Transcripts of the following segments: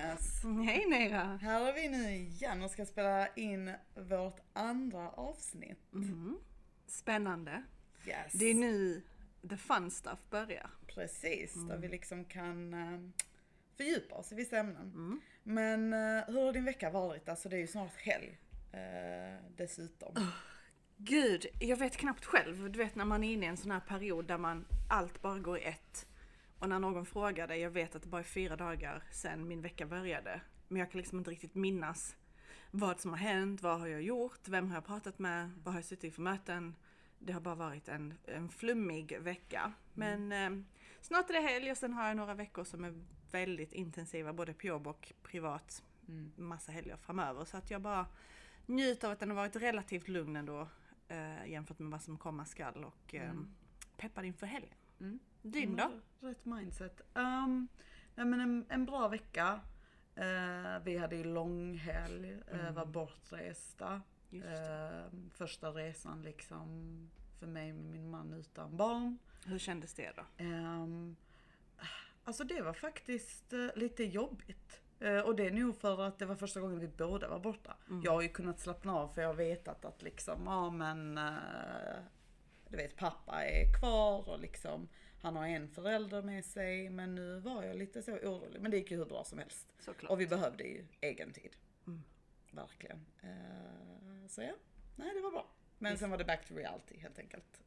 Agnes. Hej Neira. Här är vi nu igen och ska spela in vårt andra avsnitt. Spännande. Yes. Det är nu the fun stuff börjar. Precis, där vi liksom kan fördjupa oss i vissa ämnen. Men hur har din vecka varit? Alltså det är ju snart helg dessutom. Gud, jag vet knappt själv. Du vet när man är inne i en sån här period där allt bara går i ett. Och när någon frågar dig, jag vet att det bara är 4 dagar sedan min vecka började. Men jag kan liksom inte riktigt minnas vad som har hänt, vad har jag gjort, vem har jag pratat med, vad har jag suttit i för möten. Det har bara varit en flummig vecka. Men snart är det helg och sen har jag några veckor som är väldigt intensiva, både på jobb och privat. Massa helger framöver. Så att jag bara njuter av att den har varit relativt lugn ändå jämfört med vad som komma skall och peppar inför helgen. Din då? Rätt mindset. Nej, men en bra vecka. Vi hade ju långhelg, var bortresta. Första resan liksom för mig med min man utan barn. Hur kändes det då? Alltså det var faktiskt lite jobbigt. Och det är nog för att det var första gången vi båda var borta. Jag har ju kunnat slappna av för jag har vetat att liksom, du vet, pappa är kvar och liksom han har en förälder med sig. Men nu var jag lite så orolig. Men det gick ju hur bra som helst. Såklart. Och vi behövde ju egen tid. Verkligen. Så ja, nej det var bra. Men sen var det back to reality helt enkelt.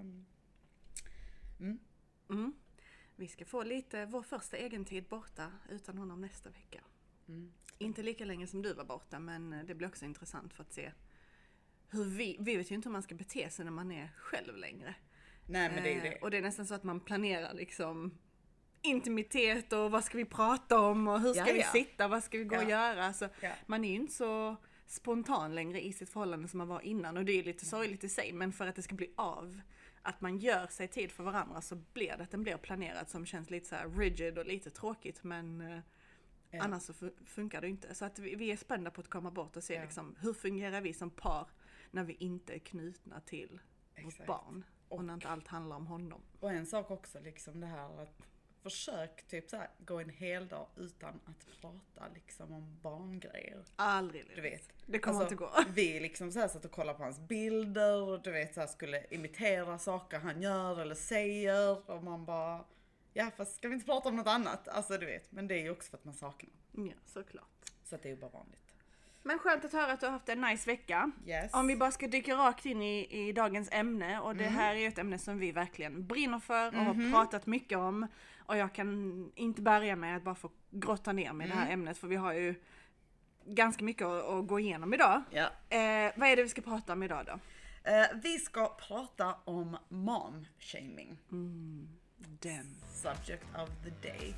Vi ska få lite vår första egentid borta utan honom nästa vecka. Inte lika länge som du var borta, men det blir också intressant för att se hur vi vet ju inte hur man ska bete sig när man är själv längre. Nej, men det är ju det. Och det är nästan så att man planerar liksom intimitet och vad ska vi prata om och hur ska vi sitta, vad ska vi gå och göra. Så man är ju inte så spontan längre i sitt förhållande som man var innan, och det är lite sorgligt i sig, men för att det ska bli av att man gör sig tid för varandra så blir det att den blir planerad, som känns lite så här rigid och lite tråkigt, men annars så funkar det inte. Så att vi är spända på att komma bort och se liksom, hur fungerar vi som par när vi inte är knutna till vårt barn och när inte allt handlar om honom. Och en sak också liksom det här att försök typ så här, gå en hel dag utan att prata liksom om barngrejer. Aldrig. Du vet. Det kommer inte gå. Vi liksom så här satt och kollade på hans bilder och du vet så här skulle imitera saker han gör eller säger och man bara, ja fast ska vi inte prata om något annat? Alltså du vet, men det är ju också för att man saknar. Ja, såklart. Så att det är ju bara vanligt. Men skönt att höra att du har haft en nice vecka. Yes. Om vi bara ska dyka rakt in i dagens ämne. Och det här är ett ämne som vi verkligen brinner för och har pratat mycket om. Och jag kan inte börja med att bara få grotta ner med det här ämnet. För vi har ju ganska mycket att gå igenom idag. Ja. Vad är det vi ska prata om idag då? Vi ska prata om mom-shaming. Den. Subject of the day.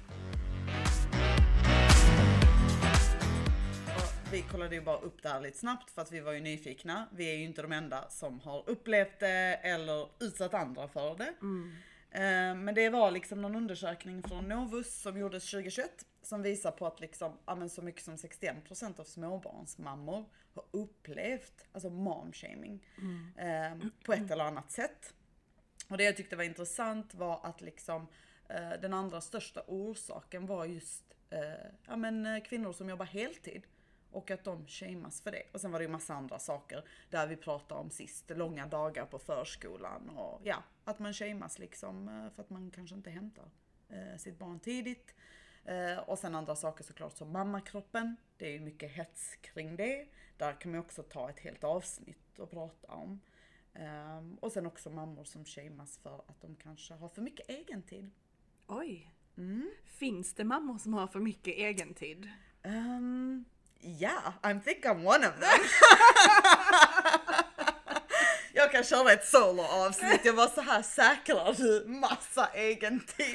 Vi kollade ju bara upp det här lite snabbt för att vi var ju nyfikna. Vi är ju inte de enda som har upplevt det eller utsatt andra för det. Men det var liksom någon undersökning från Novus som gjordes 2021 som visar på att liksom, så mycket som 61% av småbarnsmammor har upplevt alltså mom-shaming på ett eller annat sätt. Och det jag tyckte var intressant var att liksom, den andra största orsaken var just kvinnor som jobbar heltid. Och att de shamas för det. Och sen var det ju massa andra saker där vi pratade om sist. Långa dagar på förskolan. Och ja, att man shamas liksom för att man kanske inte hämtar sitt barn tidigt. Och sen andra saker såklart som mammakroppen. Det är ju mycket hets kring det. Där kan man också ta ett helt avsnitt och prata om. Och sen också mammor som shamas för att de kanske har för mycket egentid. Oj. Finns det mammor som har för mycket egentid? Yeah, I think I'm one of them. Jag kan köra ett solo-avsnitt. Jag var så här, säkrar du massa egen tid?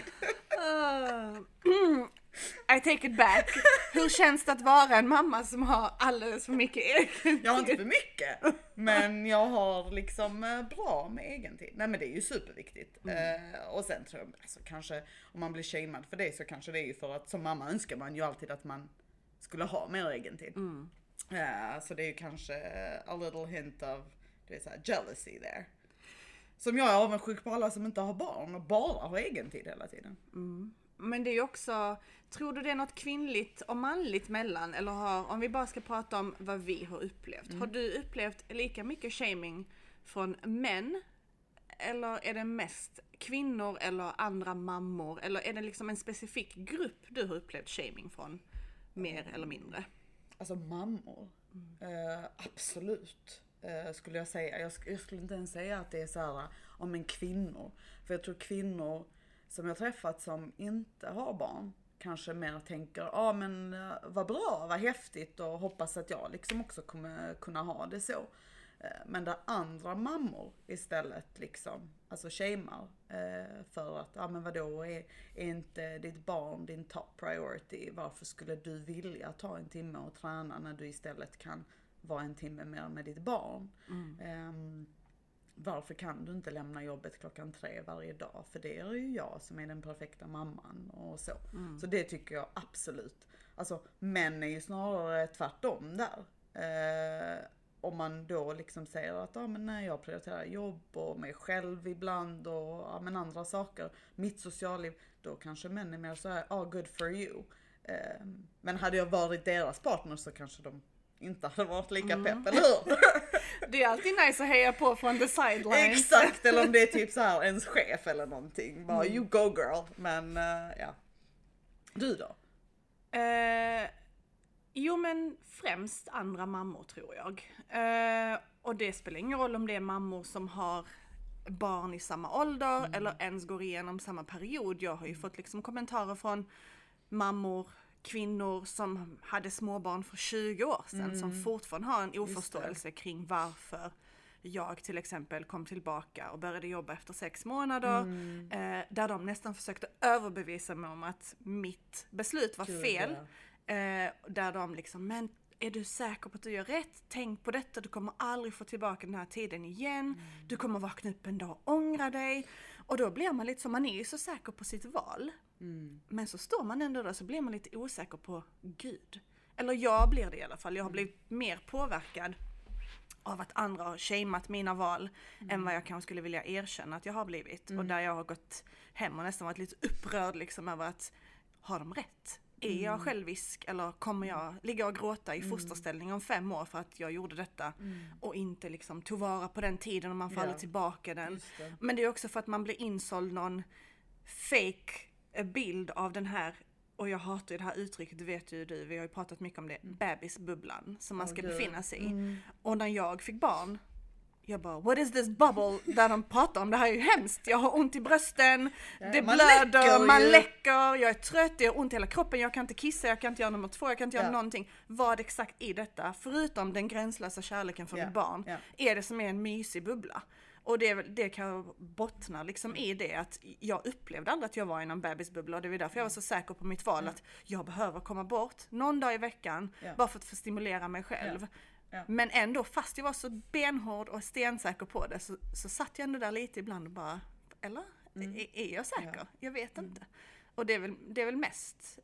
I take it back. Hur känns det att vara en mamma som har alldeles för mycket egen tid? Jag har inte för mycket, men jag har liksom bra med egen tid. Nej men det är ju superviktigt. Och sen tror jag, alltså, kanske om man blir shamed för det så kanske det är ju för att som mamma önskar man ju alltid att man skulle ha mer egen tid. Så det är ju kanske a little hint of så här, jealousy there. Som jag är avundsjuk på alla som inte har barn och bara har egen tid hela tiden. Men det är ju också, tror du det är något kvinnligt och manligt mellan? Eller om vi bara ska prata om vad vi har upplevt. Har du upplevt lika mycket shaming från män? Eller är det mest kvinnor eller andra mammor? Eller är det liksom en specifik grupp du har upplevt shaming från? Mer eller mindre? Alltså mammor. Absolut. Skulle jag säga. Jag skulle inte ens säga att det är så här om en kvinnor. För jag tror kvinnor som jag träffat som inte har barn kanske mer tänker, men vad bra, vad häftigt och hoppas att jag liksom också kommer kunna ha det så. Men där andra mammor istället liksom, alltså shamear för att, men vadå, är inte ditt barn din top priority? Varför skulle du vilja ta en timme och träna när du istället kan vara en timme mer med ditt barn? Varför kan du inte lämna jobbet 3:00 varje dag? För det är ju jag som är den perfekta mamman och så. Så det tycker jag absolut. Alltså män är ju snarare tvärtom där. Om man då liksom säger att men nej, jag prioriterar jobb och mig själv ibland och men andra saker. Mitt socialliv, då kanske män är mer så här, good for you. Men hade jag varit deras partner så kanske de inte hade varit lika pepp, eller hur? Det är alltid nice att heja på från the sidelines. Exakt, eller om det är typ så här ens chef eller någonting. Bara you go girl. Men ja. Du då? Jo men främst andra mammor tror jag. Och det spelar ingen roll om det är mammor som har barn i samma ålder eller ens går igenom samma period. Jag har ju fått liksom kommentarer från mammor, kvinnor som hade småbarn för 20 år sedan som fortfarande har en oförståelse kring varför jag till exempel kom tillbaka och började jobba efter 6 månader. Där de nästan försökte överbevisa mig om att mitt beslut var fel. Där de liksom, men är du säker på att du gör rätt? Tänk på detta, du kommer aldrig få tillbaka den här tiden igen. Du kommer vakna upp en dag och ångra dig. Och då blir man lite som, man är ju så säker på sitt val. Men så står man ändå där så blir man lite osäker på Gud. Eller jag blir det i alla fall. Jag har blivit mer påverkad av att andra har shameat mina val än vad jag kanske skulle vilja erkänna att jag har blivit. Och där jag har gått hem och nästan varit lite upprörd liksom över att, har de rätt? Är jag självisk eller kommer jag ligga och gråta i fosterställning om 5 år för att jag gjorde detta och inte liksom tog vara på den tiden och man faller tillbaka den. Men det är också för att man blir insåld någon fake bild av den här, och jag hatar ju det här uttrycket, det vet ju du, vi har ju pratat mycket om det, bebisbubblan som man ska befinna sig i. Och när jag fick barn, jag bara, what is this bubble där de pratar om? Det här är ju hemskt. Jag har ont i brösten, det blöder, man läcker, jag är trött, jag har ont i hela kroppen, jag kan inte kissa, jag kan inte göra nummer 2, jag kan inte göra någonting. Vad exakt i detta, förutom den gränslösa kärleken för mitt barn, är det som är en mysig bubbla? Och det kan jag bottna liksom i det att jag upplevde aldrig att jag var i någon bebisbubbla, och det var därför jag var så säker på mitt val att jag behöver komma bort någon dag i veckan bara för att få stimulera mig själv. Men ändå, fast jag var så benhård och stensäker på det, så satt jag ändå där lite ibland och bara, eller? Är jag säker? Jag vet inte. Och det är väl mest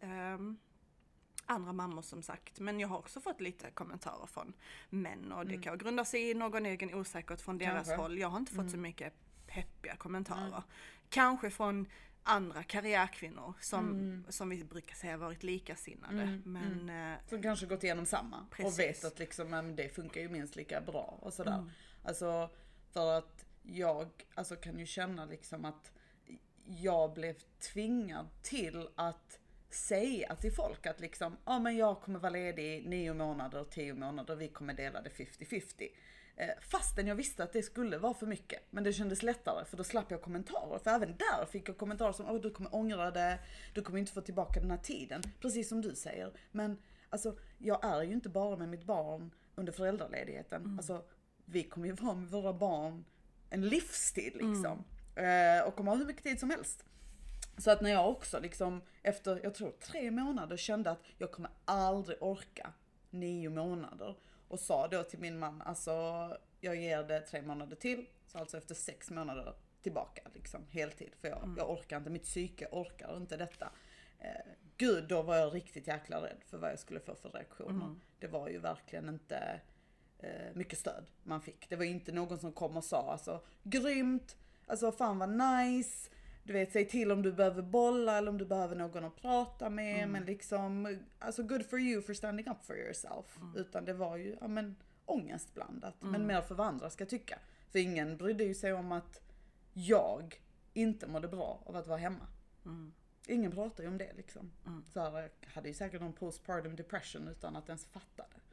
andra mammor som sagt. Men jag har också fått lite kommentarer från män, och det kan grunda sig i någon egen osäkerhet från deras håll. Jag har inte fått så mycket peppiga kommentarer. Kanske från andra karriärkvinnor som vi brukar säga varit likasinnade. Men, som kanske gått igenom samma. Precis. Och vet att liksom, det funkar ju minst lika bra och sådär. Alltså, för att jag kan ju känna liksom att jag blev tvingad till att säga till folk att liksom, men jag kommer vara ledig 9 månader, 10 månader, vi kommer dela det 50-50. Fastän jag visste att det skulle vara för mycket. Men det kändes lättare, för då slapp jag kommentarer. För även där fick jag kommentarer som, du kommer ångra det, du kommer inte få tillbaka den här tiden. Precis som du säger. Men alltså, jag är ju inte bara med mitt barn under föräldraledigheten. Alltså, vi kommer ju vara med våra barn en livstid liksom. Och kommer ha hur mycket tid som helst. Så att när jag också liksom efter, jag tror 3 månader kände att jag kommer aldrig orka 9 månader. Och sa då till min man, alltså jag ger det 3 månader till. Så alltså efter 6 månader tillbaka liksom, heltid. För jag orkar inte, mitt psyke orkar inte detta. Gud, då var jag riktigt jäkla rädd för vad jag skulle få för reaktioner. Det var ju verkligen inte mycket stöd man fick. Det var inte någon som kom och sa, alltså grymt, alltså fan vad nice. du vet, säg till om du behöver bolla eller om du behöver någon att prata med. Men liksom, alltså good for you for standing up for yourself. Utan det var ju, ångestblandat. Men mer för vad andra ska tycka. För ingen brydde ju sig om att jag inte mådde bra av att vara hemma. Ingen pratar ju om det liksom. Så här, hade ju säkert någon postpartum depression utan att ens fatta det.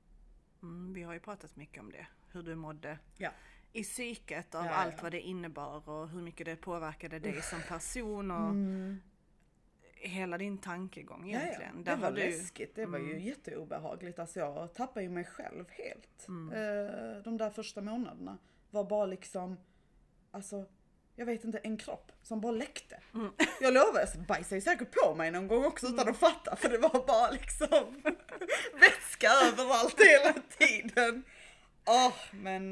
Vi har ju pratat mycket om det. Hur du mådde i psyket av Ja, allt vad det innebar och hur mycket det påverkade dig som person och hela din tankegång egentligen. Ja. Det var läskigt. Det var ju jätteobehagligt. Alltså jag tappade ju mig själv helt. De där första månaderna var bara liksom, alltså jag vet inte, en kropp som bara läckte. Jag lovar, jag bajsade ju säkert på mig någon gång också utan att fatta. För det var bara liksom vätska överallt hela tiden. Men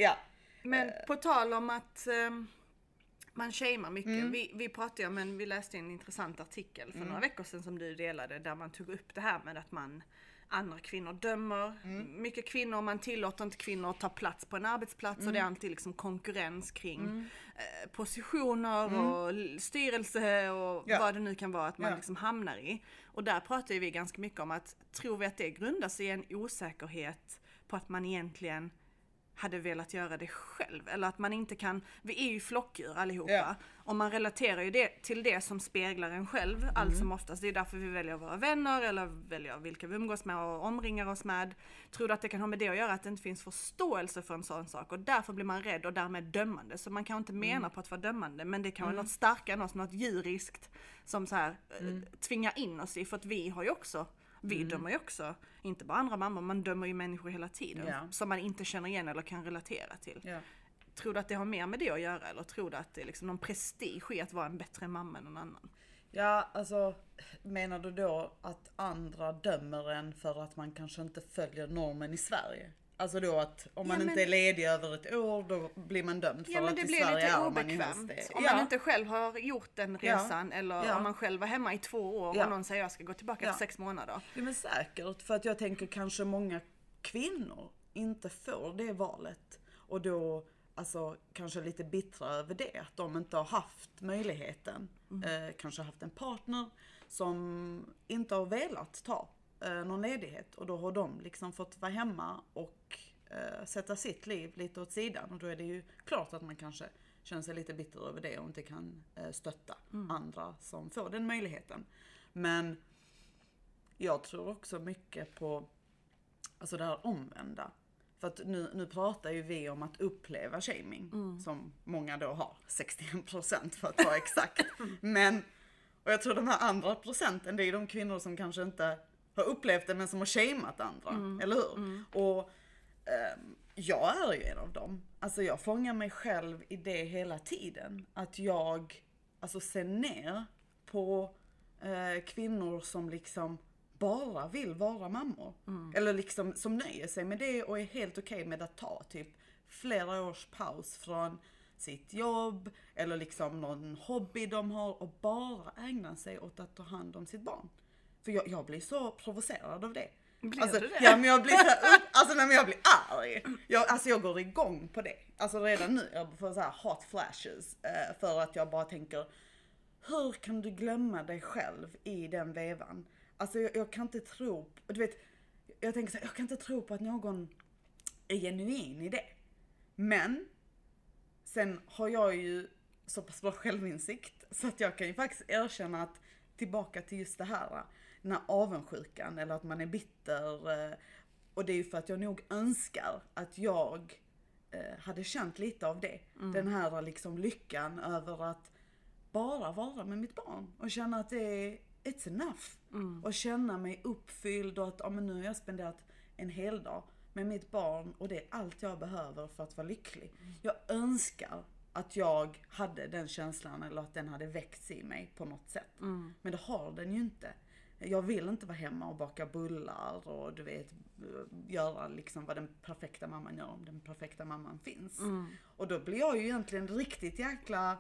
Men på tal om att man shamear mycket. Vi pratade ju om, vi läste en intressant artikel för några veckor sedan som du delade där man tog upp det här med att andra kvinnor dömer. Mycket kvinnor, man tillåter inte kvinnor att ta plats på en arbetsplats och det är alltid liksom konkurrens kring positioner och styrelse och vad det nu kan vara att man liksom hamnar i. Och där pratar vi ganska mycket om att tror vi att det grundar sig i en osäkerhet på att man egentligen hade velat göra det själv. Eller att man inte kan, vi är ju flockdjur allihopa. Och man relaterar ju det till det som speglar en själv. Allt som oftast. Det är därför vi väljer våra vänner eller väljer vilka vi umgås med och omringar oss med. Tror du att det kan ha med det att göra att det inte finns förståelse för en sån sak? Och därför blir man rädd och därmed dömande. Så man kan inte mena på att vara dömande. Men det kan vara något starkare, något djuriskt som så här tvingar in oss i. För att vi har ju också, vi dömer ju också, inte bara andra mammor, man dömer ju människor hela tiden som man inte känner igen eller kan relatera till. Tror du att det har mer med det att göra eller tror du att det är liksom någon prestige i att vara en bättre mamma än någon annan? Ja, alltså menar du då att andra dömer en för att man kanske inte följer normen i Sverige? Alltså då att om man inte är ledig över ett år då blir man dömd för att i Sverige är man ju helst det. Om man inte själv har gjort den resan eller om man själv var hemma i 2 år och någon säger jag ska gå tillbaka efter 6 månader. Ja men säkert, för att jag tänker kanske många kvinnor inte får det valet och då alltså kanske lite bittra över det, att de inte har haft möjligheten. Kanske haft en partner som inte har velat ta någon ledighet och då har de liksom fått vara hemma och sätta sitt liv lite åt sidan och då är det ju klart att man kanske känner sig lite bitter över det och inte kan stötta andra som får den möjligheten. Men jag tror också mycket på alltså det här omvända. För att nu pratar ju vi om att uppleva shaming som många då har, 61% för att vara exakt. Men, och jag tror de här andra procenten, det är de kvinnor som kanske inte har upplevt det men som har shameat andra, eller hur? Och jag är ju en av dem. Alltså jag fångar mig själv i det hela tiden. Att jag alltså ser ner på kvinnor som liksom bara vill vara mammor. Eller liksom som nöjer sig med det och är helt okej med att ta typ flera års paus från sitt jobb eller liksom någon hobby de har och bara ägna sig åt att ta hand om sitt barn. För jag blir så provocerad av det. Blir du det? Ja, men jag blir så jag blir arg. Jag går igång på det. Alltså redan nu jag får så här hot flashes för att jag bara tänker hur kan du glömma dig själv i den vevan? Alltså jag kan inte tro, du vet, jag tänker så här, jag kan inte tro på att någon är genuin i det. Men sen har jag ju så pass bra självinsikt så att jag kan ju faktiskt erkänna att tillbaka till just det här, den här avundsjukan eller att man är bitter. Och det är ju för att jag nog önskar att jag hade känt lite av det. Den här liksom lyckan över att bara vara med mitt barn och känna att det är it's enough. Och känna mig uppfylld och att men nu har jag spenderat en hel dag med mitt barn och det är allt jag behöver för att vara lycklig. Jag önskar att jag hade den känslan eller att den hade väckts i mig på något sätt. Men det har den ju inte. Jag vill inte vara hemma och baka bullar och du vet göra liksom vad den perfekta mamman gör om den perfekta mamman finns. Och då blir jag ju egentligen riktigt jäkla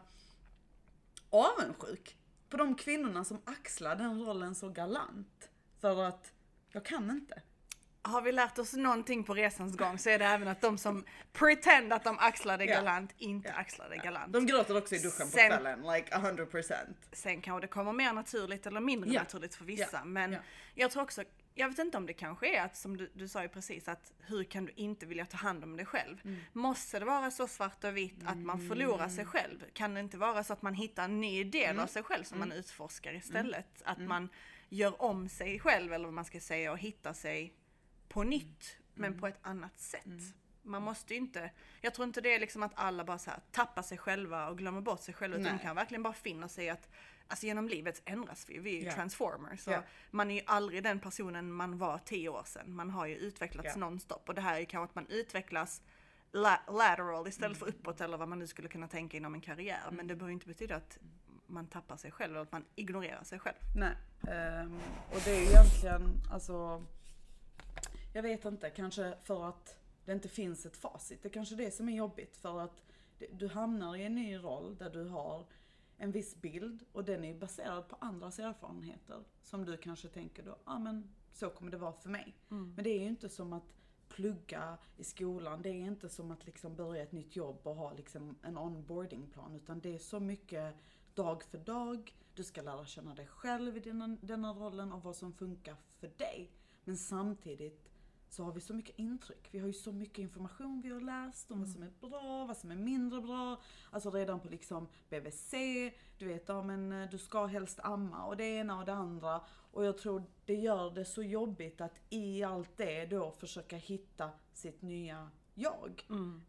avundsjuk på de kvinnorna som axlar den rollen så galant. För att jag kan inte. har vi lärt oss någonting på resans gång så är det även att de som pretend att de axlar det galant inte axlar det galant. De gråter också i duschen på kvällen, like 100%. Sen kanske det kommer mer naturligt eller mindre naturligt för vissa. Men jag tror också, jag vet inte om det kanske är att, som du sa ju precis, att hur kan du inte vilja ta hand om dig själv? Måste det vara så svart och vitt att man förlorar sig själv? Kan det inte vara så att man hittar en ny del av sig själv som man utforskar istället? Att man gör om sig själv, eller vad man ska säga, och hittar sig på nytt, men på ett annat sätt. Man måste ju inte, jag tror inte det är liksom att alla bara så här tappar sig själva och glömmer bort sig själva, utan man kan verkligen bara finna sig att alltså genom livet ändras vi är ju transformers, så man är ju aldrig den personen man var 10 år sedan. Man har ju utvecklats nonstop, och det här är ju kanske att man utvecklas lateral istället för uppåt, eller vad man nu skulle kunna tänka inom en karriär, men det behöver inte betyda att man tappar sig själv eller att man ignorerar sig själv. Nej, och det är ju egentligen, alltså jag vet inte, kanske för att det inte finns ett facit. Det är kanske det som är jobbigt, för att du hamnar i en ny roll där du har en viss bild, och den är baserad på andras erfarenheter som du kanske tänker då, men så kommer det vara för mig. Men det är ju inte som att plugga i skolan, det är inte som att liksom börja ett nytt jobb och ha liksom en onboardingplan, utan det är så mycket dag för dag. Du ska lära känna dig själv i denna rollen och vad som funkar för dig. Men samtidigt så har vi så mycket intryck. Vi har ju så mycket information vi har läst om vad som är bra, vad som är mindre bra. Alltså redan på liksom BVC, du vet, men du ska helst amma och det ena och det andra. Och jag tror det gör det så jobbigt att i allt det då försöka hitta sitt nya jag.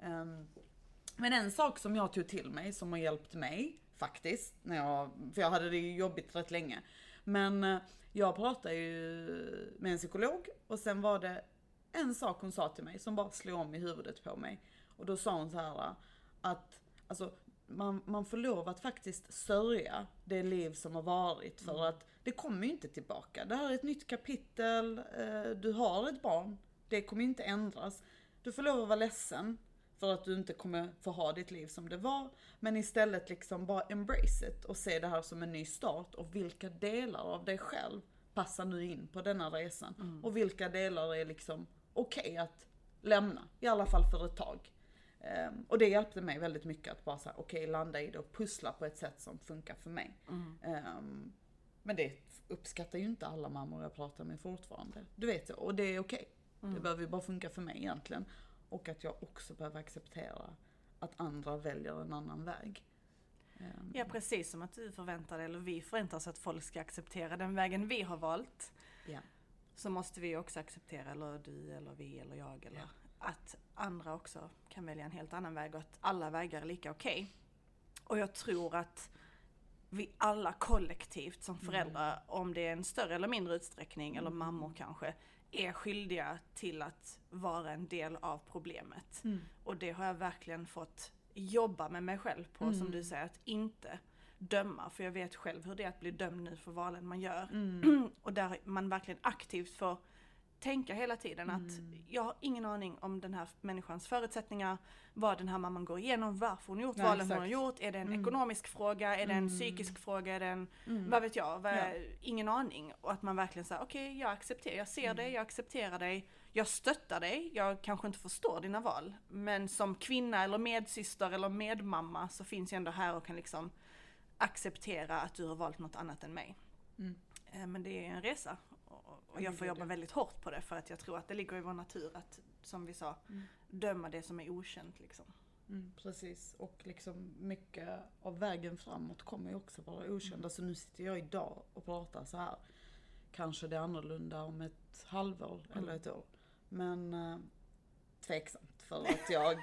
Men en sak som jag tog till mig, som har hjälpt mig faktiskt, för jag hade det ju jobbigt rätt länge. Men jag pratade ju med en psykolog, och sen var det en sak hon sa till mig som bara slog om i huvudet på mig. Och då sa hon så här att alltså, man får lov att faktiskt sörja det liv som har varit, för att det kommer ju inte tillbaka. Det här är ett nytt kapitel, du har ett barn, det kommer ju inte ändras. Du får lov att vara ledsen för att du inte kommer få ha ditt liv som det var, men istället liksom bara embrace it och se det här som en ny start, och vilka delar av dig själv passar nu in på denna resan och vilka delar är liksom okej att lämna, i alla fall för ett tag. Och det hjälpte mig väldigt mycket att bara säga landa i det och pussla på ett sätt som funkar för mig. Men det uppskattar ju inte alla mammor jag pratar med fortfarande. Du vet, och det är okej. Det behöver ju bara funka för mig egentligen. Och att jag också behöver acceptera att andra väljer en annan väg. Ja, precis som att du förväntar dig, eller vi förväntar oss att folk ska acceptera den vägen vi har valt. Ja. Så måste vi också acceptera, eller du, eller vi, eller jag, eller att andra också kan välja en helt annan väg, och att alla vägar är lika okej. Och jag tror att vi alla kollektivt som föräldrar, om det är en större eller mindre utsträckning, eller mammor kanske, är skyldiga till att vara en del av problemet. Och det har jag verkligen fått jobba med mig själv på, som du säger, att inte döma, för jag vet själv hur det är att bli dömd nu för valen man gör. Och där man verkligen aktivt får tänka hela tiden att jag har ingen aning om den här människans förutsättningar, vad den här mamman går igenom, varför hon gjort valen hon har gjort, är det en ekonomisk fråga, är det en psykisk fråga, är det en, vad vet jag, ingen aning. Och att man verkligen säger okej, jag accepterar, jag ser dig, jag accepterar dig, jag stöttar dig, jag kanske inte förstår dina val, men som kvinna eller medsyster eller medmamma så finns jag ändå här och kan liksom acceptera att du har valt något annat än mig. Men det är en resa. Och jag får jobba väldigt hårt på det, för att jag tror att det ligger i vår natur att, som vi sa, döma det som är okänt liksom. Precis, och liksom mycket av vägen framåt kommer ju också vara okänd. Alltså nu sitter jag idag och pratar så här. Kanske det är annorlunda om ett halvår eller ett år. Men tveksamt, för att jag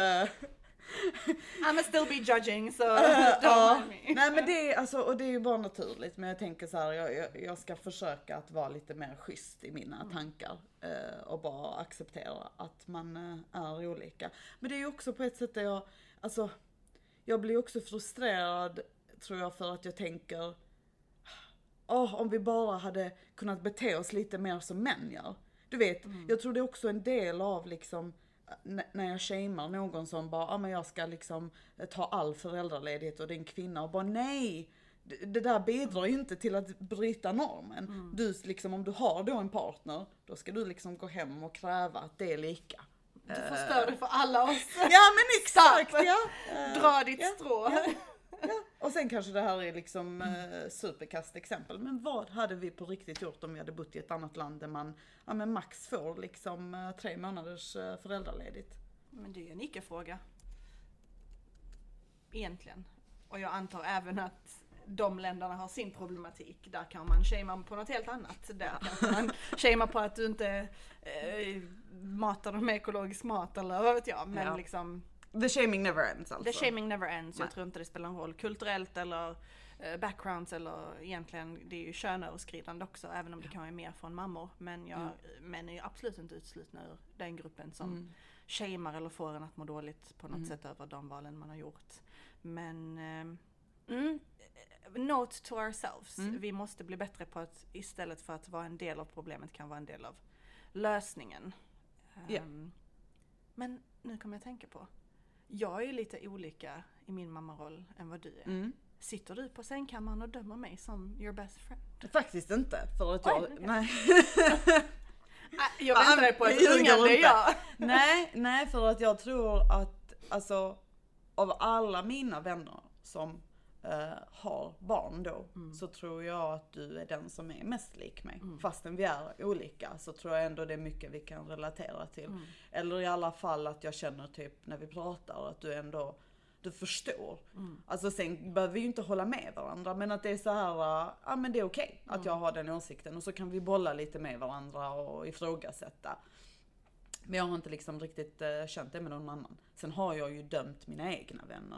I'm still be judging, so don't mind me. Nej, men det är alltså, och det är ju bara naturligt, men jag tänker så här, jag ska försöka att vara lite mer schysst i mina tankar och bara acceptera att man är olika. Men det är ju också på ett sätt där jag blir också frustrerad, tror jag, för att jag tänker om vi bara hade kunnat bete oss lite mer som män gör. Du vet, jag tror det är också en del av liksom när jag shamear någon som bara, men jag ska liksom ta all föräldraledighet och det är en kvinna och bara nej, det där bidrar ju inte till att bryta normen. Du liksom, om du har då en partner, då ska du liksom gå hem och kräva att det är lika. Du förstör det för alla oss. Ja men exakt! Ja. Dra ditt strå. Ja. Och sen kanske det här är liksom superkast exempel. Men vad hade vi på riktigt gjort om vi hade bott i ett annat land där man men max får liksom 3 månaders föräldraledigt? Men det är en icke-fråga. Egentligen. Och jag antar även att de länderna har sin problematik. Där kan man shamea på något helt annat. Där kan man shamea på att du inte matar dem med ekologisk mat eller vad vet jag. Men liksom... The shaming never ends alltså. The shaming never ends. Jag tror inte det spelar någon roll kulturellt eller backgrounds eller egentligen, det är ju könöverskridande också, även om det kan vara mer från mammor. Men män är ju absolut inte utslutna ur den gruppen som shamear eller får en att må dåligt på något sätt över de valen man har gjort. Men note to ourselves. Vi måste bli bättre på att istället för att vara en del av problemet kan vara en del av lösningen. Men nu kommer jag tänka på, jag är ju lite olika i min mammaroll än vad du är. Sitter du på sängkammaren och dömer mig som your best friend? Faktiskt inte, för att jag... Nej. Jag väntar på ett ungande, ja. Nej, för att jag tror att alltså, av alla mina vänner som har barn då, så tror jag att du är den som är mest lik mig. Fastän vi är olika så tror jag ändå det är mycket vi kan relatera till. Eller i alla fall att jag känner typ när vi pratar att du förstår. Alltså sen behöver vi ju inte hålla med varandra, men att det är så här, men det är okej att jag har den åsikten och så kan vi bolla lite med varandra och ifrågasätta. Men jag har inte liksom riktigt känt det med någon annan. Sen har jag ju dömt mina egna vänner.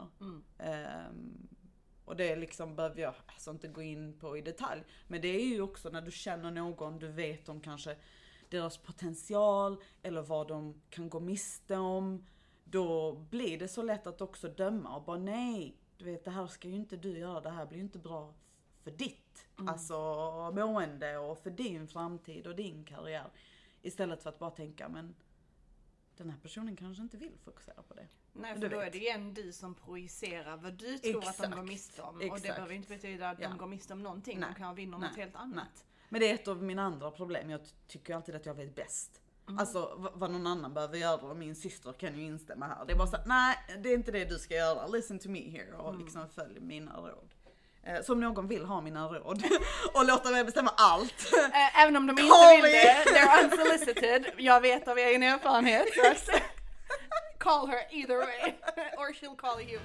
Och det liksom behöver jag alltså inte gå in på i detalj. Men det är ju också när du känner någon, du vet om kanske deras potential eller vad de kan gå miste om. Då blir det så lätt att också döma och bara nej, du vet det här ska ju inte du göra, det här blir ju inte bra för ditt alltså mående och för din framtid och din karriär. Istället för att bara tänka, men den här personen kanske inte vill fokusera på det. Nej, för då är det igen du som projicerar vad du tror att de går miste om. Och det behöver inte betyda att de går miste om någonting. De kan vinna något helt annat. Nej. Men det är ett av mina andra problem. Jag tycker alltid att jag vet bäst. Alltså vad någon annan behöver göra, och min syster kan ju instämma här. Det är bara så nej, det är inte det du ska göra. Listen to me here och liksom följ mina råd. Så om någon vill ha mina råd och låta mig bestämma allt. Även om de inte vill det, they're unsolicited. Jag vet av egen erfarenhet. Call her either way, or she'll call you.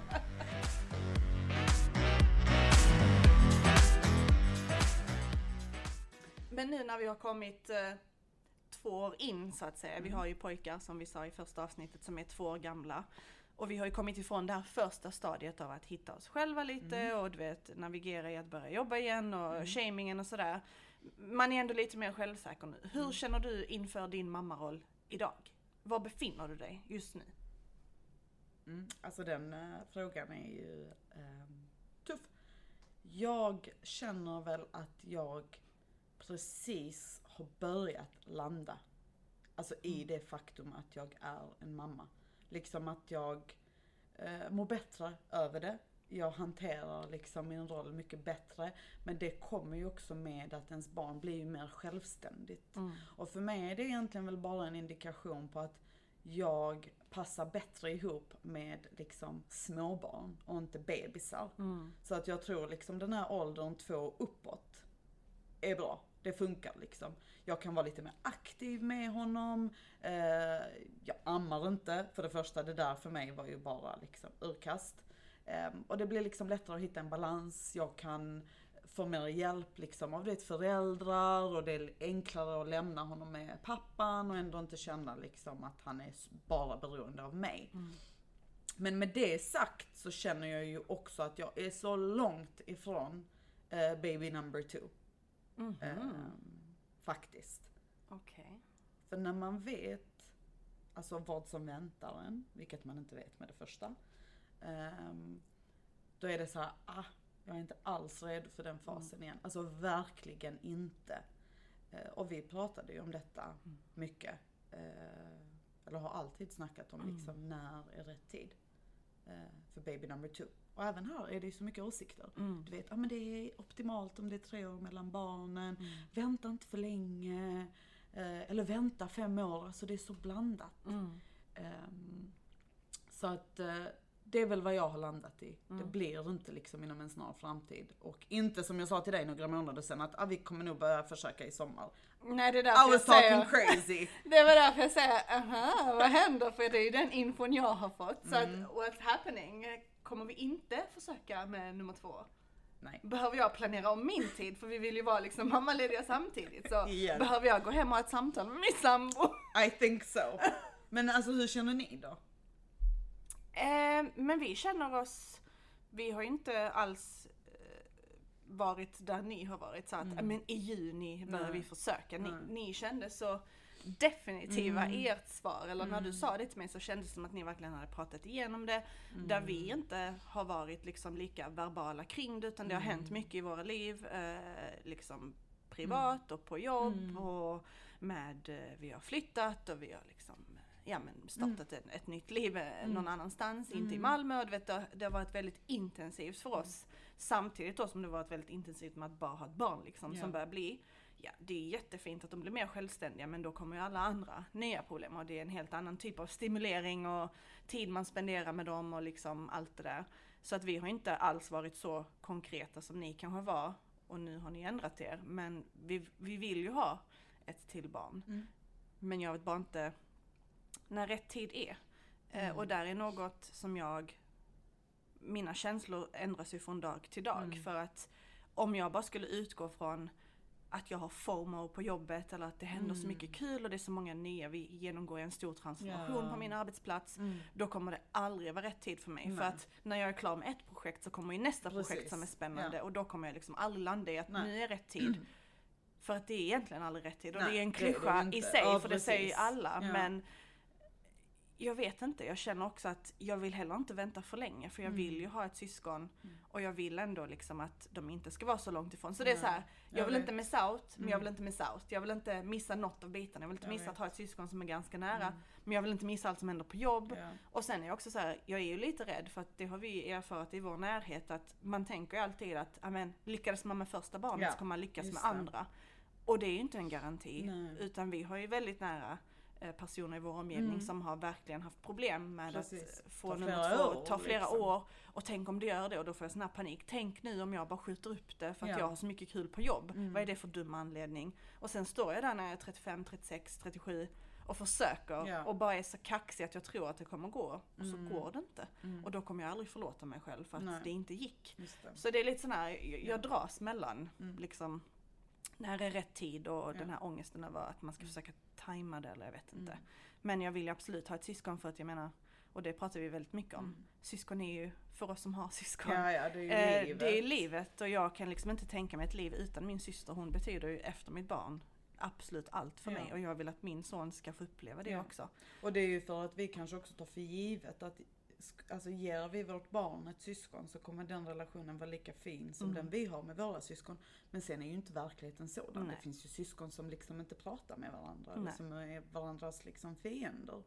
Men nu när vi har kommit 2 år in så att säga. Vi har ju pojkar som vi sa i första avsnittet som är 2 år gamla. Och vi har ju kommit ifrån det här första stadiet av att hitta oss själva lite och du vet, navigera i att börja jobba igen och shamingen och sådär. Man är ändå lite mer självsäker nu. Hur känner du inför din mammaroll idag? Var befinner du dig just nu? Alltså den frågan är ju tuff. Jag känner väl att jag precis har börjat landa. Alltså i det faktum att jag är en mamma. Liksom att jag mår bättre över det. Jag hanterar liksom min roll mycket bättre. Men det kommer ju också med att ens barn blir ju mer självständigt. Och för mig är det egentligen väl bara en indikation på att jag passar bättre ihop med liksom småbarn och inte bebisar. Så att jag tror liksom den här åldern 2 uppåt är bra. Det funkar liksom. Jag kan vara lite mer aktiv med honom. Jag ammar inte. För det första, det där för mig var ju bara liksom urkast. Och det blir liksom lättare att hitta en balans. Jag kan få mer hjälp liksom av det föräldrar. Och det är enklare att lämna honom med pappan. Och ändå inte känna liksom att han är bara beroende av mig. Men med det sagt så känner jag ju också att jag är så långt ifrån baby number 2. Faktiskt. Okej. För när man vet alltså vad som väntar en, vilket man inte vet med det första, då är det så här, jag är inte alls redo för den fasen igen. Alltså verkligen inte. Och vi pratade ju om detta mycket. Eller har alltid snackat om liksom när är rätt tid. för baby number 2. Och även här är det ju så mycket åsikter. Du vet, men det är optimalt om det är 3 år mellan barnen. Vänta inte för länge. Eller vänta 5 år. Alltså det är så blandat. Så att det är väl vad jag har landat i. Det blir inte liksom inom en snar framtid. Och inte som jag sa till dig några månader sedan att vi kommer nog börja försöka i sommar. Nej, det är därför I was talking crazy. Det var därför jag säger, vad händer? För det är ju den infon jag har fått. Så att, what's happening? Kommer vi inte försöka med nummer 2? Nej. Behöver jag planera om min tid? För vi vill ju vara liksom mammalediga samtidigt. Så Yeah. behöver jag gå hem och ha ett samtal med min sambo? I think so. Men alltså hur känner ni då? Men vi känner oss, vi har ju inte alls varit där ni har varit så att men i juni börjar vi försöka. Ni kände så definitiva i ert svar, eller när du sa det till mig så kändes det som att ni verkligen hade pratat igenom det, där vi inte har varit liksom lika verbala kring det, utan det har hänt mycket i våra liv, liksom privat och på jobb och med vi har flyttat och vi har liksom startat ett nytt liv någon annanstans, inte i Malmö, och du vet, det har varit väldigt intensivt för oss, samtidigt då som det varit väldigt intensivt med att bara ha ett barn liksom, som börjar bli, det är jättefint att de blir mer självständiga, men då kommer ju alla andra nya problem, och det är en helt annan typ av stimulering och tid man spenderar med dem och liksom allt det där. Så att vi har inte alls varit så konkreta som ni kanske var, och nu har ni ändrat er, men vi vill ju ha ett till barn. Men jag vet bara inte när rätt tid är. Och där är något som mina känslor ändras ju från dag till dag. För att om jag bara skulle utgå från att jag har FOMO på jobbet, eller att det händer så mycket kul och det är så många nya, vi genomgår en stor transformation på min arbetsplats, då kommer det aldrig vara rätt tid för mig. För att när jag är klar med ett projekt så kommer ju nästa projekt som är spännande, och då kommer jag liksom aldrig landa i att nu är rätt tid. För att det är egentligen aldrig rätt tid, och det är en klyscha i sig, för det säger ju alla, men jag vet inte, jag känner också att jag vill heller inte vänta för länge, för jag vill ju ha ett syskon, och jag vill ändå liksom att de inte ska vara så långt ifrån. Så det är så här, jag vill inte miss out, men jag vill inte miss out. Jag vill inte missa något av bitarna. Jag vill inte missa att ha ett syskon som är ganska nära, men jag vill inte missa allt som händer på jobb. Och sen är jag också så här, jag är ju lite rädd, för att det har vi erfarit i vår närhet, att man tänker ju alltid att lyckades man med första barnet så kommer man lyckas med andra. Och det är ju inte en garanti, utan vi har ju väldigt nära personer i vår omgivning som har verkligen haft problem med att få nummer 2, ta flera år, och tänk om det gör det, och då får jag sån här panik. Tänk nu om jag bara skjuter upp det för att jag har så mycket kul på jobb. Vad är det för dum anledning? Och sen står jag där när jag är 35, 36, 37 och försöker och bara är så kaxig att jag tror att det kommer gå, och så går det inte. Och då kommer jag aldrig förlåta mig själv för att det inte gick. Så det är lite sån här, jag dras mellan liksom när är rätt tid och den här ångesten över att man ska försöka tajma det, eller jag vet inte. Men jag vill ju absolut ha ett syskon, för att jag menar, och det pratar vi väldigt mycket om. Syskon är ju, för oss som har syskon, det är ju livet. Det är livet, och jag kan liksom inte tänka mig ett liv utan min syster. Hon betyder ju efter mitt barn absolut allt för mig, och jag vill att min son ska få uppleva det också. Och det är ju för att vi kanske också tar för givet att alltså ger vi vårt barn ett syskon så kommer den relationen vara lika fin som den vi har med våra syskon. Men sen är ju inte verkligheten sådan. Det finns ju syskon som liksom inte pratar med varandra, eller som är varandras liksom fiender.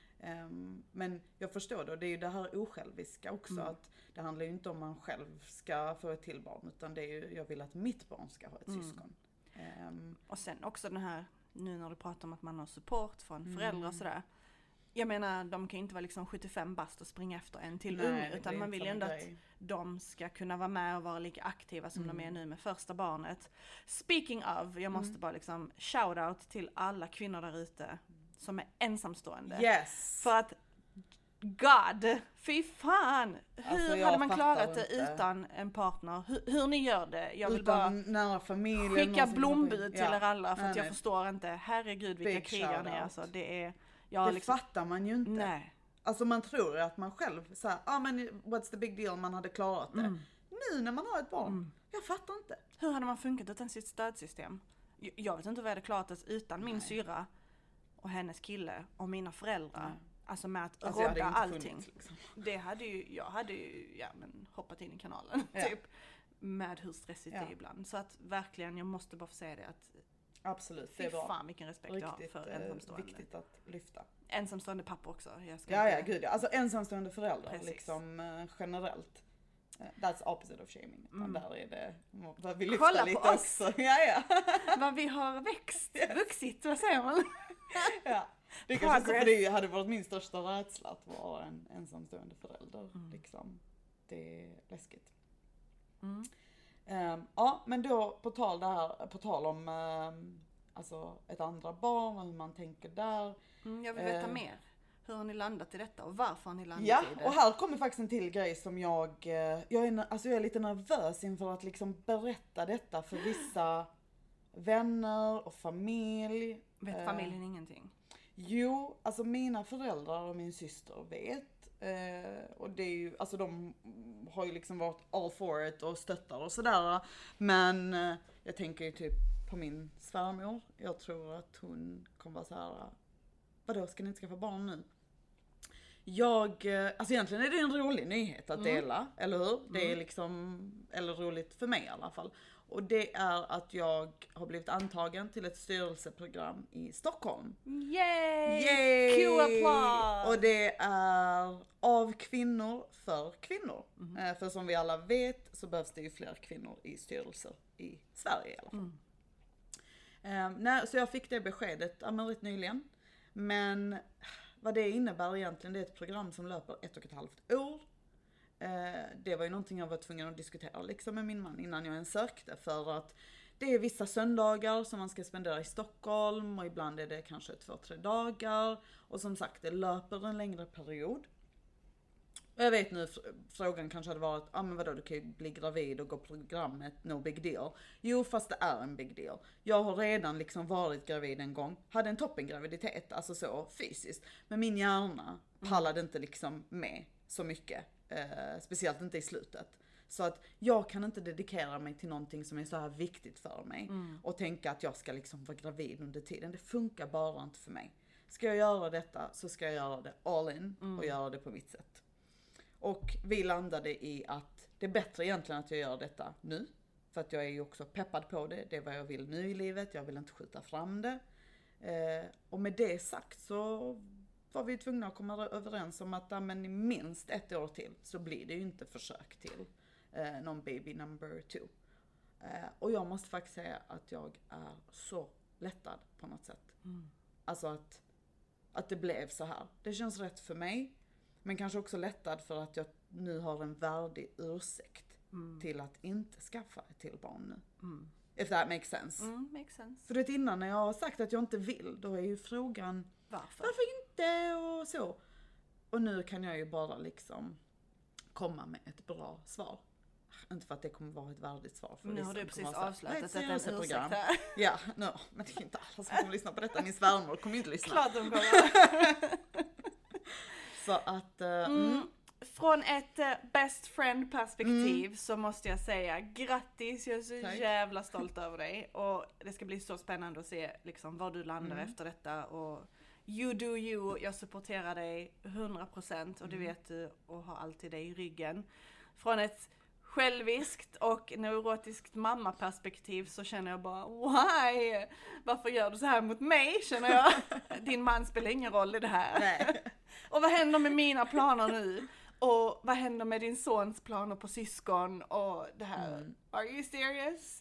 Men jag förstår då, det är ju det här osjälviska också, att det handlar ju inte om man själv ska få ett till barn, utan det är ju, jag vill att mitt barn ska ha ett syskon. Och sen också den här, nu när du pratar om att man har support från föräldrar och sådär. Jag menar, de kan ju inte vara liksom 75 bast och springa efter en till unge, utan man vill ju ändå att de ska kunna vara med och vara lika aktiva som de är nu med första barnet. Speaking of, jag måste bara liksom shout out till alla kvinnor där ute som är ensamstående. Yes! För att God, fy fan! Hur hade man klarat det utan en partner? Hur ni gör det? Jag vill bara nära familjen, skicka blombud till er alla, för att jag förstår inte. Herregud, vilka krigar ni är. Alltså, det är... Det liksom, fattar man ju inte. Nej. Alltså man tror ju att man själv såhär, men what's the big deal, man hade klarat det. Nu när man har ett barn, jag fattar inte. Hur hade man funkat utan sitt stödsystem? Jag vet inte vad jag hade klarat det utan min syra och hennes kille och mina föräldrar. Alltså med att rodda allting. Funnits, liksom. Det hade ju, jag hade ju hoppat in i kanalen typ. Med hur stressigt det är ibland. Så att verkligen, jag måste bara få säga det, att Absolut, det Fy är bra. fan vilken respekt jag har Riktigt för ensamstående. viktigt att lyfta. Ensamstående pappa också. Jag ska Ja, inte... gud ja. Alltså ensamstående föräldrar Precis. liksom generellt. That's opposite of shaming. Där är det, vad vi Kolla lyfter på lite oss. också. Ja. Vad vi har vuxit, vad säger man? Ja. Det kanske så, för det hade varit min största rädsla att vara en ensamstående förälder. Liksom. Det är läskigt. Ja, men då på tal om alltså ett andra barn och hur man tänker där. Jag vill veta mer. Hur har ni landat i detta och varför har ni landat i det? Och här kommer faktiskt en till grej som jag är lite nervös inför att liksom berätta detta för vissa vänner och familj. Vet familjen ingenting? Jo, alltså mina föräldrar och min syster vet. Och det är ju, alltså de har ju liksom varit all for it och stöttar och sådär. Men jag tänker ju typ på min svärmor. Jag tror att hon kommer vara så här: vadå, ska ni inte skaffa barn nu? Alltså egentligen är det en rolig nyhet att dela, eller hur? Det är liksom, eller roligt för mig i alla fall. Och det är att jag har blivit antagen till ett styrelseprogram i Stockholm. Yay! Q-applause! Och det är av kvinnor för kvinnor. För som vi alla vet så behövs det ju fler kvinnor i styrelser i Sverige i alla fall. Så jag fick det beskedet rätt nyligen. Men vad det innebär egentligen, det är ett program som löper 1,5 år. Det var ju någonting jag var tvungen att diskutera liksom med min man innan jag ens sökte, för att det är vissa söndagar som man ska spendera i Stockholm och ibland är det kanske 2-3 dagar och som sagt det löper en längre period. Jag vet nu, frågan kanske hade varit, men vadå, du kan ju bli gravid och gå på programmet, no big deal. Jo, fast det är en big deal. Jag har redan liksom varit gravid en gång, hade en toppengraviditet, alltså så fysiskt. Men min hjärna pallade inte liksom med så mycket, speciellt inte i slutet. Så att jag kan inte dedikera mig till någonting som är så här viktigt för mig. Och tänka att jag ska liksom vara gravid under tiden. Det funkar bara inte för mig. Ska jag göra detta så ska jag göra det all in och göra det på mitt sätt. Och vi landade i att det är bättre egentligen att jag gör detta nu. För att jag är ju också peppad på det. Det är vad jag vill nu i livet. Jag vill inte skjuta fram det. Och med det sagt så var vi tvungna att komma överens om att men i minst 1 år till så blir det ju inte försök till någon baby number 2. Och jag måste faktiskt säga att jag är så lättad på något sätt. Alltså att det blev så här. Det känns rätt för mig. Men kanske också lättad för att jag nu har en värdig ursäkt till att inte skaffa ett till barn nu. If that makes sense. Makes sense. För det innan när jag har sagt att jag inte vill, då är ju frågan varför inte och så. Och nu kan jag ju bara liksom komma med ett bra svar. Inte för att det kommer vara ett värdigt svar. För nu har du precis avslöjat att detta är en ursäkt här. Ja, men det är inte alla som kommer lyssna på detta. Min svärmor kommer inte lyssna. Klart de kommer. Så att... Från ett best friend perspektiv så måste jag säga grattis, jag är så jävla stolt över dig. Och det ska bli så spännande att se liksom var du landar efter detta. Och you do you, jag supporterar dig 100% och det vet du och har alltid dig i ryggen. Från ett själviskt och neurotiskt mammaperspektiv så känner jag bara why? Varför gör du så här mot mig, känner jag. Din man spelar ingen roll i det här. Nej. Och vad händer med mina planer nu? Och vad händer med din sons planer på syskon och det här? Are you serious?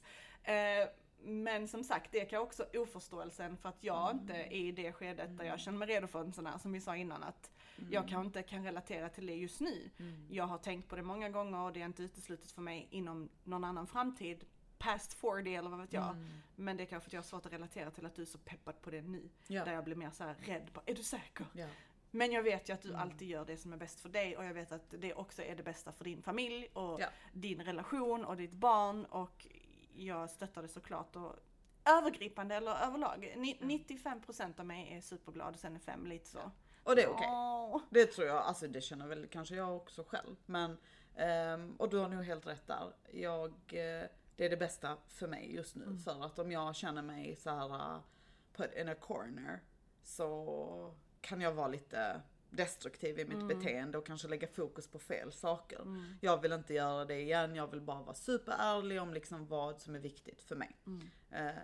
Men som sagt, det kan också oförståelsen för att jag inte är i det skedet där jag känner mig redo för en sån här, som vi sa innan, att jag kanske inte kan relatera till det just nu. Jag har tänkt på det många gånger och det är inte uteslutet för mig inom någon annan framtid. Past 40 eller vad vet jag. Men det är kanske för att jag har svårt att relatera till att du är så peppad på det nu. Ja. Där jag blir mer så här rädd på, är du säker? Ja. Men jag vet ju att du alltid gör det som är bäst för dig och jag vet att det också är det bästa för din familj och din relation och ditt barn, och jag stöttar det såklart och övergripande eller överlag. 95% av mig är superglad och sen är 5 lite så. Och det är okej. Det tror jag, alltså det känner väl kanske jag också själv. Men, och du har nog helt rätt där. Det är det bästa för mig just nu. För att om jag känner mig så här put in a corner så kan jag vara lite destruktiv i mitt beteende och kanske lägga fokus på fel saker. Jag vill inte göra det igen, jag vill bara vara superärlig om liksom vad som är viktigt för mig.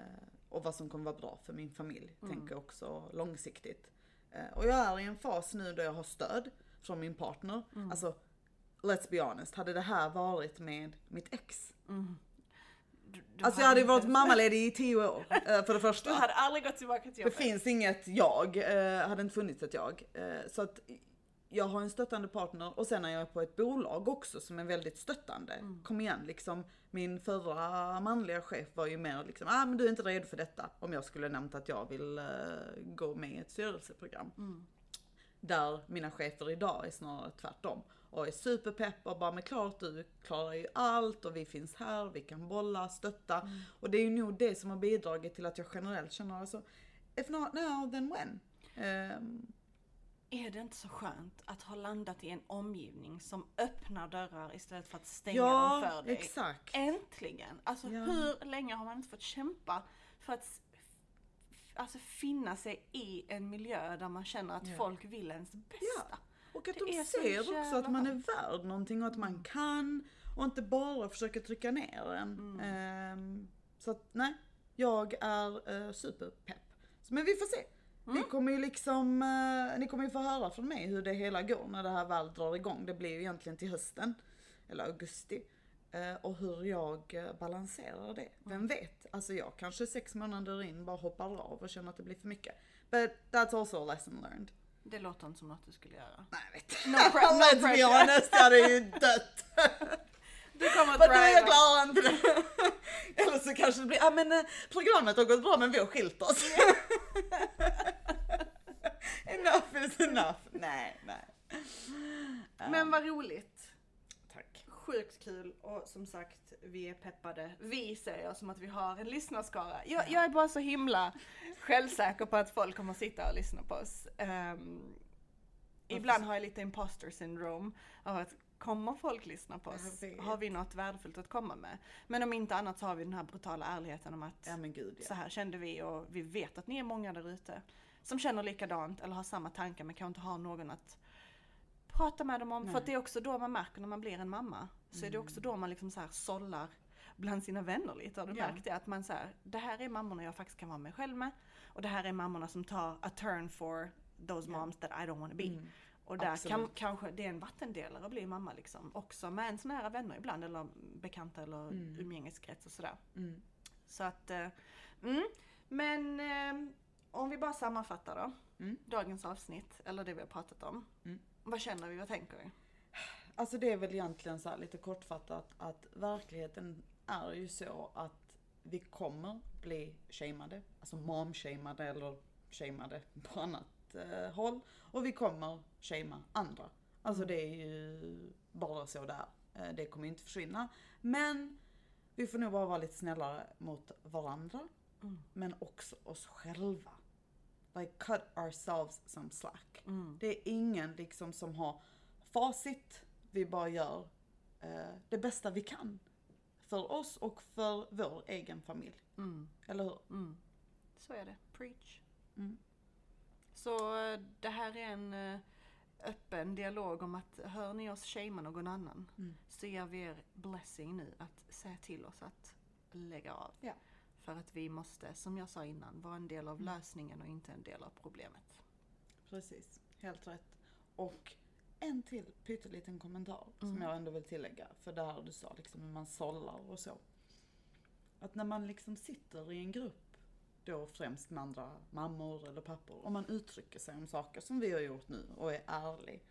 och vad som kommer vara bra för min familj. Tänker också långsiktigt. Och jag är i en fas nu där jag har stöd från min partner. Alltså, let's be honest, hade det här varit med mitt ex. Alltså jag hade varit mammaledig i 10 år, för det första. Du hade aldrig gått tillbaka till jobbet. Det finns inget jag, hade inte funnits ett jag. Så att jag har en stöttande partner och sen är jag på ett bolag också som är väldigt stöttande. Kom igen, liksom min förra manliga chef var ju mer liksom, men du är inte redo för detta. Om jag skulle nämnt att jag vill gå med i ett styrelseprogram. Där mina chefer idag är snarare tvärtom. Och är superpepp och bara, men klart du klarar ju allt och vi finns här, vi kan bolla, stötta. Och det är ju nog det som har bidragit till att jag generellt känner alltså, if not now then when? Är det inte så skönt att ha landat i en omgivning som öppnar dörrar istället för att stänga dem för dig? Exakt. Äntligen! Alltså hur länge har man inte fått kämpa för att finna sig i en miljö där man känner att folk vill ens bästa? Ja. Och att de ser också att man är värd någonting och att man kan och inte bara försöka trycka ner en. Så att nej, jag är superpepp. Men vi får se. Vi kommer ju liksom, ni kommer ju få höra från mig hur det hela går när det här väl drar igång. Det blir ju egentligen till hösten, eller augusti. Och hur jag balanserar det. Vem vet? Alltså jag kanske 6 månader in bara hoppar av och känner att det blir för mycket. But that's also a lesson learned. Det låter inte som något du skulle göra. Nej, jag vet. No pressure. Let's be honest, jag hade ju dött. Du kommer att men nu är jag klar inte det. Eller så kanske det blir, men programmet har gått bra men vi har skilt oss. Enough is enough. Nej. Men vad roligt. Tack. Sjukt kul och som sagt, vi är peppade. Vi säger som att vi har en lyssnarskara. Jag är bara så himla självsäker på att folk kommer att sitta och lyssna på oss. Ibland har jag lite imposter syndrome av att kommer folk lyssna på oss? Har vi något värdefullt att komma med? Men om inte annat så har vi den här brutala ärligheten om att så här kände vi och vi vet att ni är många där ute som känner likadant eller har samma tankar men kan inte ha någon att prata med dem om. Nej. För att det är också då man märker när man blir en mamma. Så är det också då man liksom så här sållar bland sina vänner lite. Har du märkt det? Att man så här, det här är mammorna jag faktiskt kan vara mig själv med. Och det här är mammorna som tar a turn for those moms that I don't want to be. Och där kanske det är en vattendelare att bli mamma liksom. Också med en sån här vänner ibland. Eller bekanta eller umgängeskrets och sådär. Så att, men om vi bara sammanfattar då. Dagens avsnitt, eller det vi har pratat om. Vad känner vi, vad tänker vi? Alltså det är väl egentligen så här lite kortfattat att verkligheten är ju så att vi kommer bli shameade. Alltså mom-shameade eller shameade på annat håll. Och vi kommer shamea andra. Alltså det är ju bara så där. Det kommer inte försvinna. Men vi får nog bara vara lite snällare mot varandra. Men också oss själva. Like cut ourselves some slack. Det är ingen liksom som har facit. Vi bara gör det bästa vi kan. För oss och för vår egen familj. Eller hur? Så är det. Preach. Så det här är en öppen dialog om att hör ni oss shamea någon annan så ger vi er blessing nu att säga till oss att lägga av. Ja. För att vi måste, som jag sa innan, vara en del av lösningen och inte en del av problemet. Precis, helt rätt. Och en till pytteliten kommentar som jag ändå vill tillägga. För det här du sa, liksom hur man sållar och så. Att när man liksom sitter i en grupp, då främst med andra mammor eller pappor, och man uttrycker sig om saker som vi har gjort nu och är ärlig.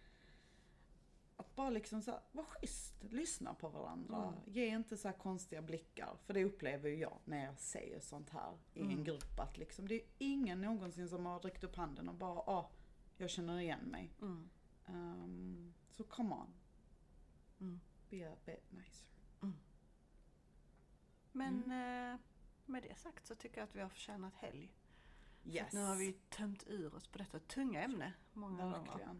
Att bara liksom så här, var schysst, lyssna på varandra. Ge inte så här konstiga blickar. För det upplever ju jag när jag säger sånt här i en grupp. Att liksom, det är ingen någonsin som har räckt upp handen och bara, jag känner igen mig. Så come on. Be a bit nicer. Men med det sagt så tycker jag att vi har förtjänat helg. Yes. Nu har vi tömt ur oss på detta tunga ämne många gånger.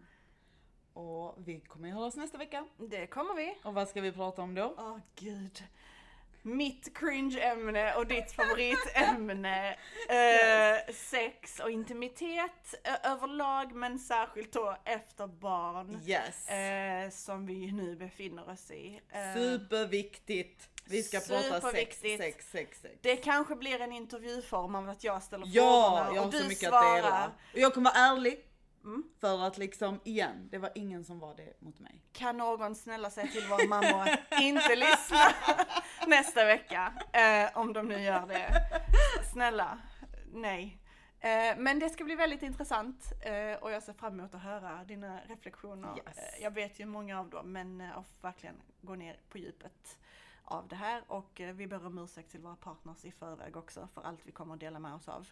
Och vi kommer ju höras nästa vecka. Det kommer vi. Och vad ska vi prata om då? Gud. mitt cringe-ämne och ditt favoritämne. Sex och intimitet överlag, men särskilt då efter barn. Yes. Som vi nu befinner oss i. Superviktigt. Vi ska prata sex. Det kanske blir en intervjuform av att jag ställer frågorna och jag har du så mycket svarar. Att dela. Och jag kommer vara ärlig. För att liksom, igen, det var ingen som var det mot mig. Kan någon snälla säga till vår mamma att inte lyssna nästa vecka? Om de nu gör det. Snälla, nej. Men det ska bli väldigt intressant och jag ser fram emot att höra dina reflektioner. Yes. Jag vet ju många av dem, men jag får verkligen gå ner på djupet av det här. Och vi ber om ursäkt till våra partners i förväg också för allt vi kommer att dela med oss av.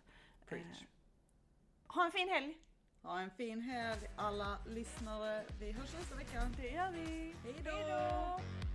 Ha en fin helg! Ha en fin helg alla lyssnare. Vi hörs nästa vecka. Det gör vi. Hej då!